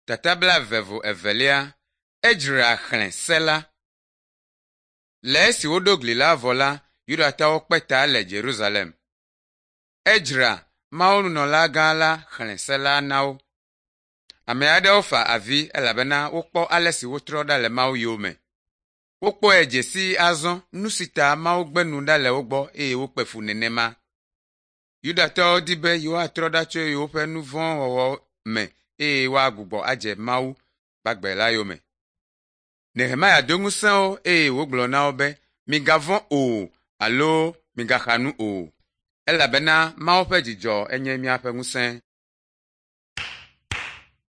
Tatabla vevo evelia, ejra chlen sela. Le si wodogli la vola, Yudatawo kpeta le Jerusalem. Ejra, maonu no la gala chlen sela nao. Ame aɖewo fa avi elabena wokpɔ ale si wotrɔ ɖa le Mawu yome. Wokpɔ edze si azɔ nu si ta Mawu gbe nu ɖa le wogbɔ eye wokpe fu nenema. Yudatɔwo di be yewoatrɔ ɖa tso yewoƒe nu vɔ̃ wɔwɔ me eye woagbugbɔ adze Mawu gbagbe la yome. Nehemia do ŋusẽ wo eye wogblɔ na wo be migavɔ̃ o alo migaxa nu o, elabena Mawu ƒe dzidzɔ enye míaƒe ŋusẽ.